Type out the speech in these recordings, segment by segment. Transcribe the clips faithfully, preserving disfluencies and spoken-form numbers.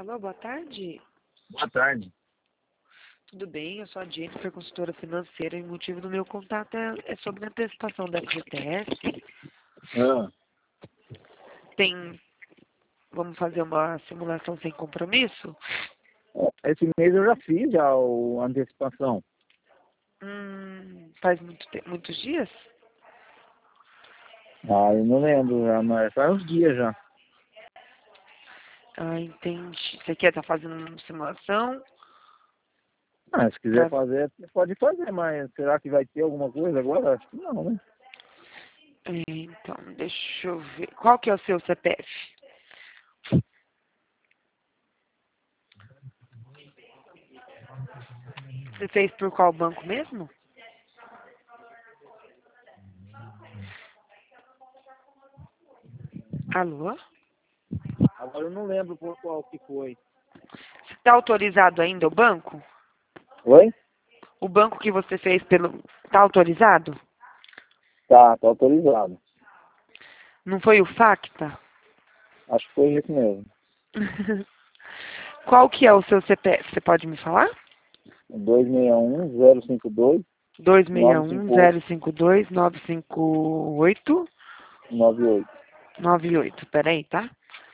Alô, boa tarde. Boa tarde. Tudo bem? Eu sou a Jennifer, consultora financeira, e o motivo do meu contato é, é sobre a antecipação da F G T S. Ah, Tem, vamos fazer uma simulação sem compromisso? esse mês eu já fiz já o, a antecipação. Hum, faz muito te- muitos dias? Ah, eu não lembro já, mas faz uns dias já. Ah, entendi. Você quer estar fazendo uma simulação? Ah, se quiser Pra... fazer, você pode fazer, mas será que vai ter alguma coisa agora? Acho que não, né? É, então, deixa eu ver. Qual que é o seu C P F? Você fez por qual banco mesmo? Alô? Agora eu não lembro por qual que foi. Está autorizado ainda o banco? Oi? O banco que você fez pelo... Está autorizado? Tá, tá autorizado. Não foi o Facta? Acho que foi isso mesmo. Qual que é o seu C P F? Você pode me falar? dois seis um, zero cinco dois, dois seis nove um, cinco oito, zero cinco dois, nove cinco oito, nove oito. nove oito. Peraí, tá?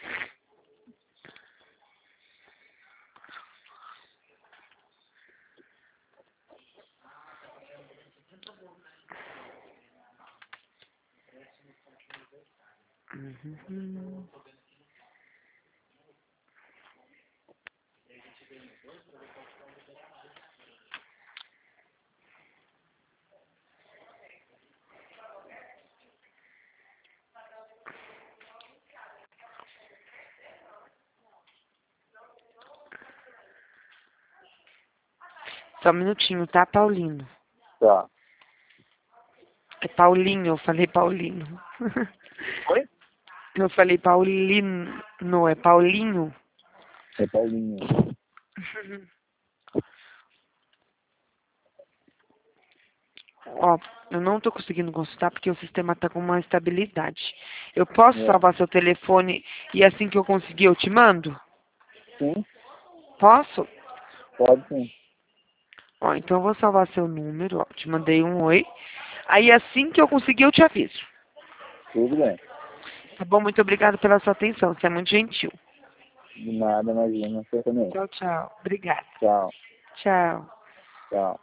Uhum. Só um minutinho, tá, Paulino? Tá. É Paulinho, eu falei Paulino. Oi? Eu falei Paulino, é Paulinho? É Paulinho. Ó, eu não tô conseguindo consultar porque o sistema tá com uma instabilidade. Eu posso É. salvar seu telefone e assim que eu conseguir eu te mando? Sim, Posso? pode sim. Ó, então eu vou salvar seu número, ó. Te mandei um oi. Aí assim que eu conseguir eu te aviso. Tudo bem. Tá bom? Muito obrigada pela sua atenção. Você é muito gentil. De nada, imagina. Você também. Tchau, tchau. Obrigada. Tchau. Tchau. Tchau.